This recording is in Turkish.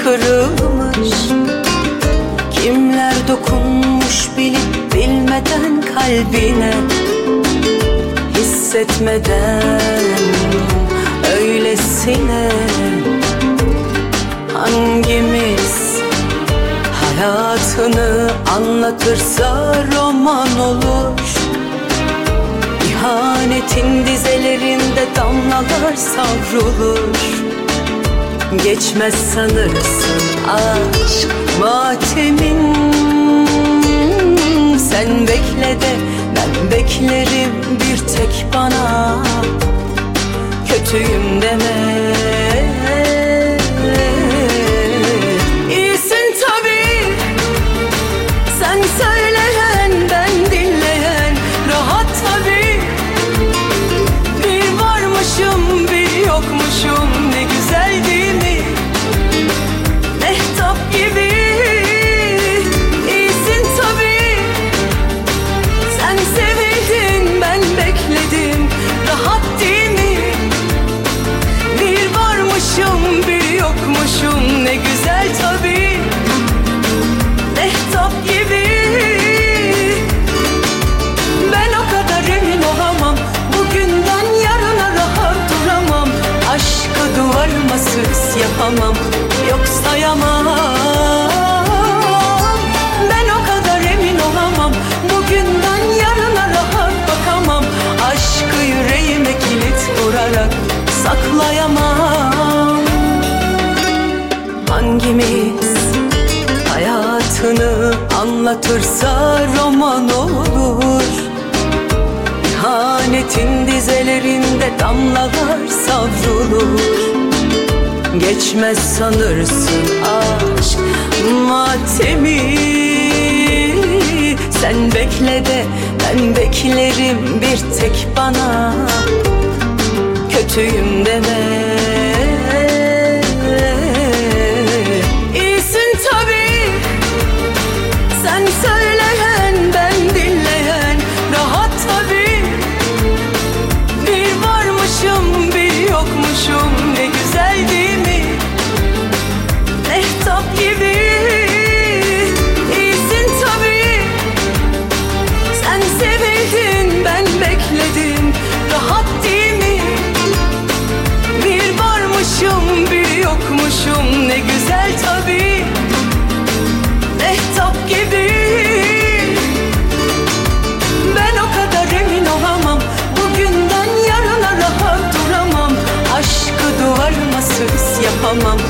kırılmış. Kimler dokunmuş bilip bilmeden kalbine, hissetmeden öylesine. Hangimiz hayatını anlatırsa roman olur. İhanetin dizelerinde damlalar savrulur. Geçmez sanırsın aşk matemin. Sen bekle de ben beklerim bir tek bana. Kötüyüm deme. İyisin tabii, sen söyleyen ben dinleyen. Rahat tabii, bir varmışım bir yokmuşum. Ne güzel değil mi? Mehtap gibi. İyisin tabii, sen sevildin ben bekledim. Rahat değil mi? Bir varmışım bir yokmuşum. Ne güzel tabii, mehtap gibi. Ben o kadar emin olamam, bugünden yarına rahat duramam. Aşkı duvarmasız yapamam, yok sayamam. Ben o kadar emin olamam, bugünden yarına rahat bakamam. Aşkı yüreğime kilit vurarak saklayamam. Hangimiz hayatını anlatırsa roman olur. İhanetin dizelerinde damlalar savrulur. Geçmez sanırsın aşk matemi. Sen bekle de ben beklerim bir tek bana. Kötüyüm deme. İyisin tabii, sen söyleyen ben dinleyen. Rahat tabii, bir varmışım bir yokmuşum. Ne güzel değil mi? Mehtap gibi. İyisin tabii, sen sevildin ben bekledim. Rahat değil mi? Bir varmışım bir yokmuşum. Ne güzel tabii, mehtap gibi. Ben o kadar emin olamam, bugünden yarına rahat duramam. Aşkı duvarmasız yapamam,